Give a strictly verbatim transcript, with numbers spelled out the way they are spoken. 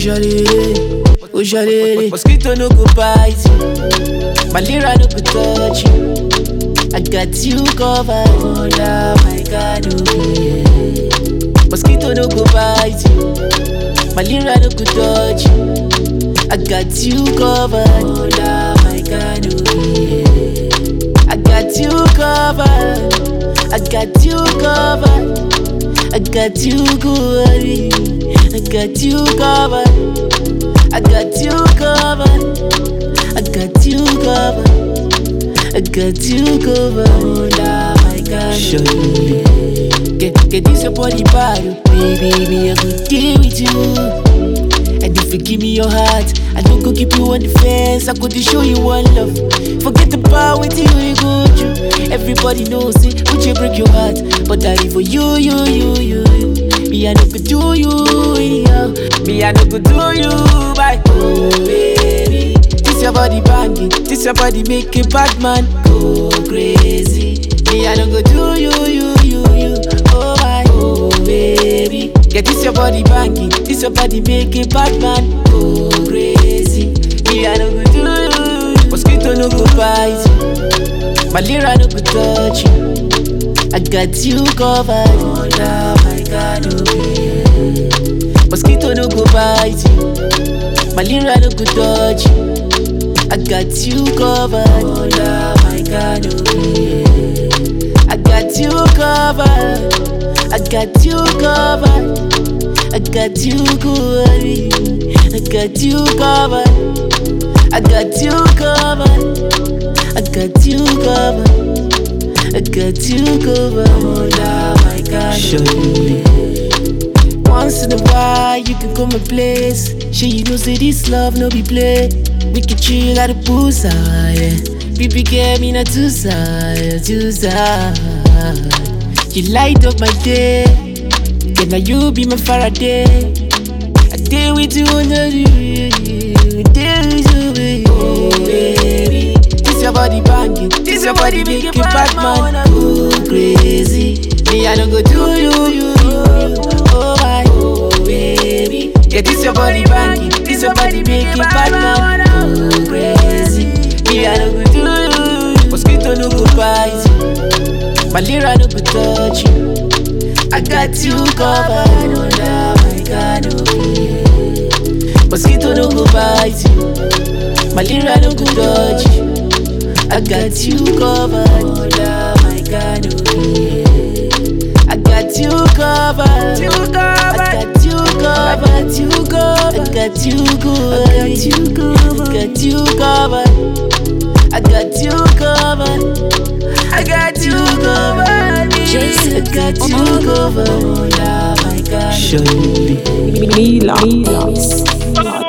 Ujale, ujale. Mosquito no go bite you, malaria no go touch you. I got you covered. Oh my God, oh yeah. Mosquito no go bite you, malaria no go touch you. I got you covered. Oh my God, oh yeah. I got you covered. I got you covered. I got you covered. I got you covered. I got you covered. I got you covered. I got you covered. Oh my God, show you. Get get this your body bad, baby. Me I go deal with you. And if you give me your heart, I don't go keep you on the fence. I go to show you one love. Forget about what you go through. Everybody knows it, would you break your heart? But that is for you, you, you, you, you. Me I no go do you, yeah. Me I no go do you, bye. Oh baby, this your body banging, this your body make a bad man go crazy. Me I no go do you, you, you, you. Oh my, oh baby. Yeah, this your body banging, this your body make a bad man go crazy. Me I no go do you. Mosquito no go bite you, malaria no go touch you. I got you covered. Oh my God, oh yeah. Mosquito no go bite you, malaria no go touch you. I got you covered. Oh my God, oh yeah. I got you covered. I got you covered. I got you covered. I got you covered. I got you covered. I got you covered. I got you covered. Oh my God, show you. Once in a while you can come and place. Sure you know say this love no be play. We can chill at the poolside. Baby girl me not too side, too side. You light up my day. Yeah, now you be my Faraday. I deal with you under the deal with you, baby. Oh baby, this your body banging, this your body make a bad man go crazy. Me I don't go do you, you, you. Oh my, oh baby. Yeah, this your body banging, this your body make a bad man go crazy. Me I don't go do you. Mosquito no go bite you, malaria no go touch you. I got you covered. Oh my God, oh yeah. Mosquito no go bite you, malaria no go touch you. I got you covered. Oh my God, oh yeah. I got you covered. You covered. I got you covered. You covered. I got you covered. I got you covered. I got you covered. I got you covered. I got you covered. Oh my God. Show you. Mila. Mila.